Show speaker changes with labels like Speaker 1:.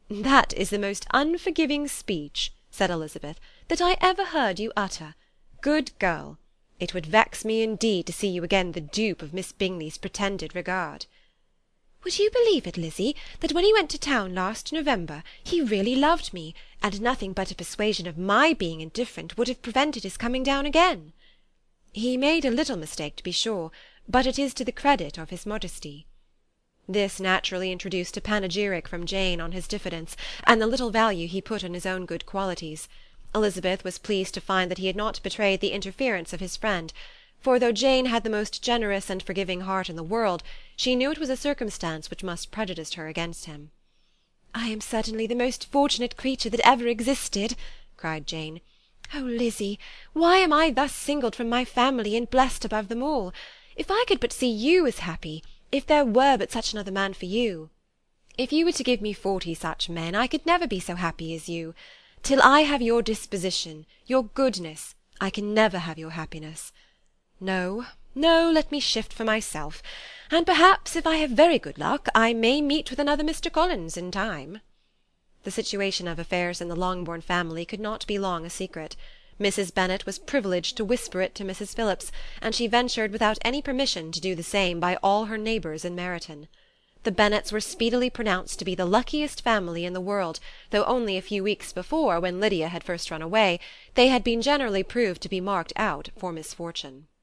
Speaker 1: "That is the most unforgiving speech," said Elizabeth, "that I ever heard you utter. Good girl! It would vex me indeed to see you again the dupe of Miss Bingley's pretended regard." "Would you believe it, Lizzy, that when he went to town last November he really loved me, and nothing but a persuasion of my being indifferent would have prevented his coming down again?" "He made a little mistake, to be sure, but it is to the credit of his modesty." This naturally introduced a panegyric from Jane on his diffidence, and the little value he put on his own good qualities. Elizabeth was pleased to find that he had not betrayed the interference of his friend, for though Jane had the most generous and forgiving heart in the world, she knew it was a circumstance which must prejudice her against him. "I am certainly the most fortunate creature that ever existed," cried Jane. "Oh, Lizzy, why am I thus singled from my family and blessed above them all? If I could but see you as happy, if there were but such another man for you! If you were to give me 40 such men, I could never be so happy as you. Till I have your disposition, your goodness, I can never have your happiness. No, no, let me shift for myself, and perhaps, if I have very good luck, I may meet with another Mr. Collins in time." The situation of affairs in the Longbourn family could not be long a secret. Mrs. Bennet was privileged to whisper it to Mrs. Phillips, and she ventured without any permission to do the same by all her neighbours in Meryton. The Bennets were speedily pronounced to be the luckiest family in the world, though only a few weeks before, when Lydia had first run away, they had been generally proved to be marked out for misfortune.